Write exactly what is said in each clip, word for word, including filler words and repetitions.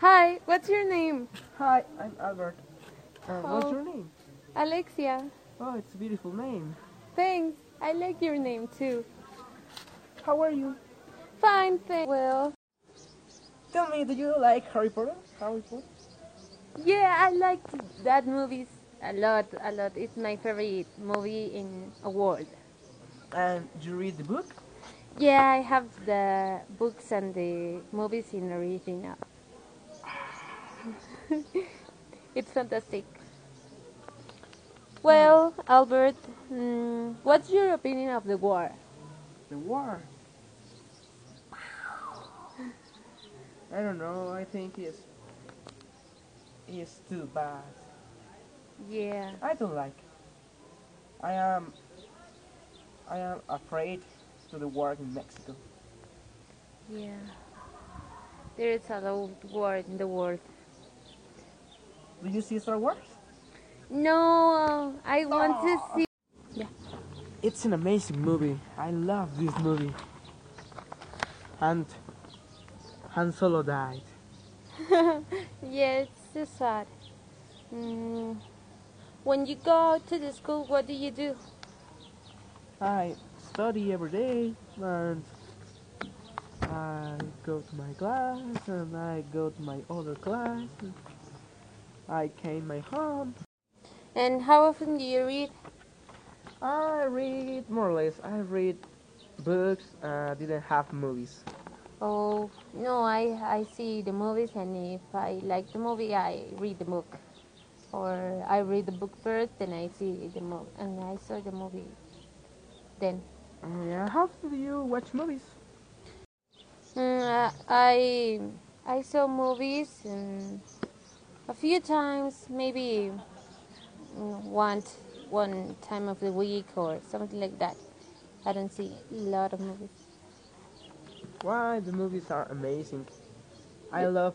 Hi, what's your name? Hi, I'm Albert. Uh, what's Oh. your name? Alexia. Oh, it's a beautiful name. Thanks. I like your name too. How are you? Fine, thanks. Well, Tell me, do you like Harry Potter? Harry Potter? yeah, I like that movies a lot, a lot. It's my favorite movie in a world. And you read the book? Yeah, I have the books and the movies in original. It's fantastic. Well, Albert, mm, what's your opinion of the war? The war. I don't know. I think it's it's too bad. Yeah, I don't like. I am I am afraid to the war in Mexico. yeah. There is a lot of war in the world. Do you see Star Wars? No, I want to see. Yeah. It's an amazing movie. I love this movie. And Han Solo died. Yeah, it's so sad. Mm, when you go to the school, what do you do? I study every day and I go to my class and I go to my other class. I came my home. And how often do you read? I read more or less. I read books. Uh, didn't have movies. Oh, no, I, I see the movies, and if I like the movie, I read the book. Or I read the book first, then I see the movie, and I saw the movie then. Uh, yeah. How do you watch movies? Mm, uh, I I saw movies um, a few times, maybe mm, one one time of the week or something like that. I don't see a lot of movies. Why the movies are amazing. I love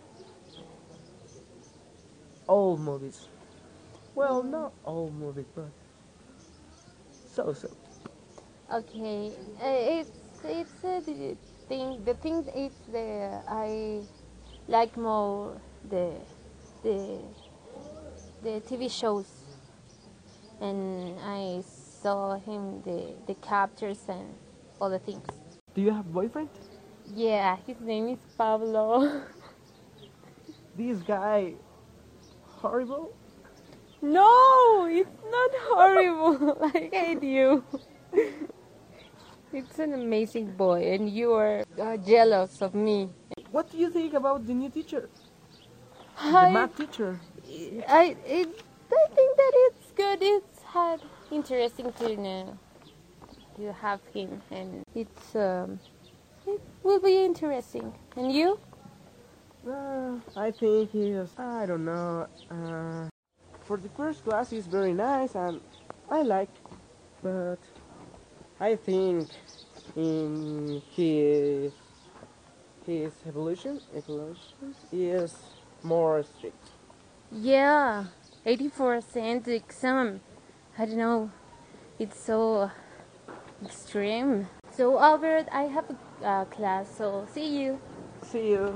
old movies. Well, Mm, not old movies, but so so. okay, uh, it's it's uh, the thing. The thing is the I like more the the the T V shows, and I saw him the the captures and all the things. Do you have boyfriend? Yeah, his name is Pablo. This guy horrible. No, it's not horrible. I hate you. It's an amazing boy, and you are uh, jealous of me. What do you think about the new teacher? The I, math teacher. I, it, I think that it's good. It's had interesting to know to have him, and it's um, it will be interesting. And you? Uh, I think he is. I don't know. Uh, for the first class, he's very nice and I like, but I think in his his evolution evolution is more strict. Yeah, eighty-four percent exam. I don't know. It's so extreme. So Albert, I have a uh, class. So see you. See you.